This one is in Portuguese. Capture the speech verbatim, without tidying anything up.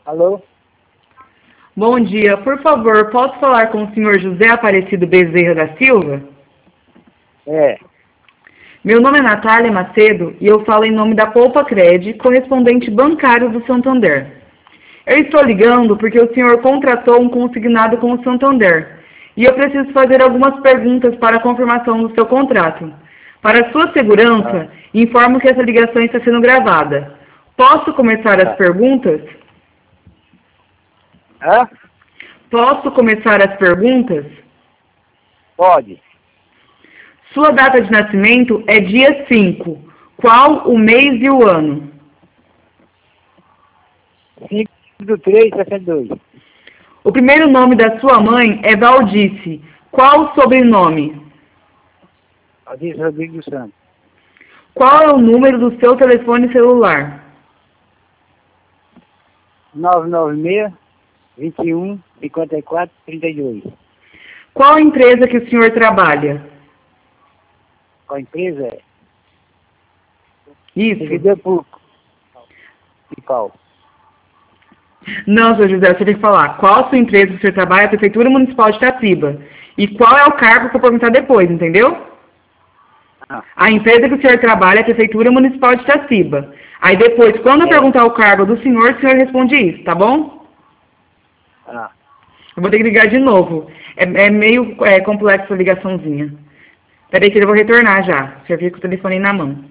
Alô? Bom dia, por favor, posso falar com o senhor José Aparecido Bezerra da Silva? É. Meu nome é Natália Macedo e eu falo em nome da Poupa Cred, correspondente bancário do Santander. Eu estou ligando porque o senhor contratou um consignado com o Santander e eu preciso fazer algumas perguntas para a confirmação do seu contrato. Para sua segurança, Ah. informo que essa ligação está sendo gravada. Posso começar as Ah. perguntas? Hã? Posso começar as perguntas? Pode. Sua data de nascimento é dia cinco. Qual o mês e o ano? cinco do três, sessenta e dois. O primeiro nome da sua mãe é Valdice. Qual o sobrenome? Aldir Rodrigues dos Santos. Qual é o número do seu telefone celular? nove nove seis, vinte e um, cinquenta e quatro, trinta e dois. Qual a empresa que o senhor trabalha? Qual a empresa é? Isso. Servidor público. E qual? Não, seu José, você tem que falar. Qual a sua empresa que o senhor trabalha? A Prefeitura Municipal de Itatiba. E qual é o cargo que eu vou perguntar depois, entendeu? Ah. A empresa que o senhor trabalha é a Prefeitura Municipal de Itatiba. Aí depois, quando eu É. perguntar o cargo do senhor, o senhor responde isso, tá bom? Ah. Eu vou ter que ligar de novo. É, é meio é, complexo a ligaçãozinha. Peraí que eu vou retornar já. O senhor fica com o telefone na mão.